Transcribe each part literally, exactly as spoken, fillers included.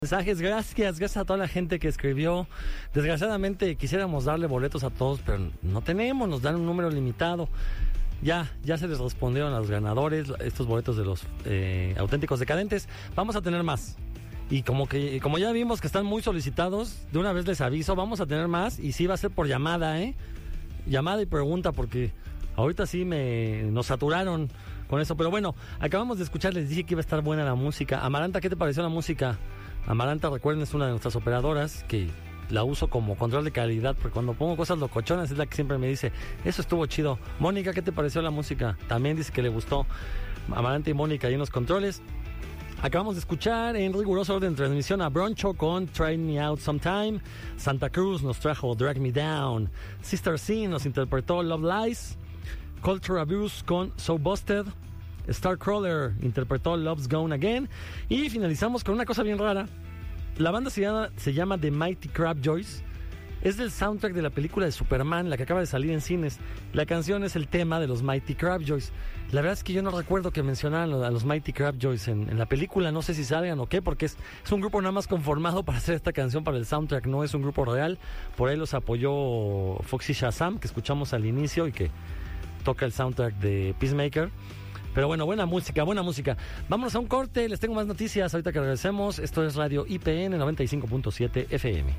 Mensajes, gracias, gracias a toda la gente que escribió. Desgraciadamente quisiéramos darle boletos a todos, pero no tenemos, nos dan un número limitado. Ya, ya se les respondieron a los ganadores estos boletos de los eh, auténticos decadentes. Vamos a tener más. Y como que como ya vimos que están muy solicitados, de una vez les aviso, vamos a tener más. Y sí va a ser por llamada, ¿eh? Llamada y pregunta, porque ahorita sí me nos saturaron con eso. Pero bueno, acabamos de escuchar, les dije que iba a estar buena la música. Amaranta, ¿qué te pareció la música? Amaranta, recuerden, es una de nuestras operadoras que la uso como control de calidad, porque cuando pongo cosas locochonas es la que siempre me dice, eso estuvo chido. Mónica, ¿qué te pareció la música? También dice que le gustó. Amaranta y Mónica ahí en los controles. Acabamos de escuchar en riguroso orden de transmisión a Broncho con Try Me Out Sometime. Santa Cruz nos trajo Drag Me Down. Sister Sin nos interpretó Love Lies. Culture Abuse con So Busted. Starcrawler interpretó Love's Gone Again. Y finalizamos con una cosa bien rara. La banda se llama, se llama The Mighty Crabjoys. Es del soundtrack de la película de Superman, la que acaba de salir en cines. La canción es el tema de los Mighty Crabjoys. La verdad es que yo no recuerdo que mencionaran a los Mighty Crabjoys en, en la película. No sé si salgan o qué, porque es, es un grupo nada más conformado para hacer esta canción para el soundtrack. No es un grupo real. Por ahí los apoyó Foxy Shazam, que escuchamos al inicio y que toca el soundtrack de Peacemaker. Pero bueno, buena música, buena música. Vámonos a un corte, les tengo más noticias ahorita que regresemos. Esto es Radio I P N noventa y cinco punto siete F M.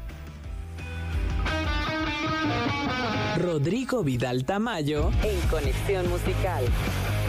Rodrigo Vidal Tamayo en Conexión Musical.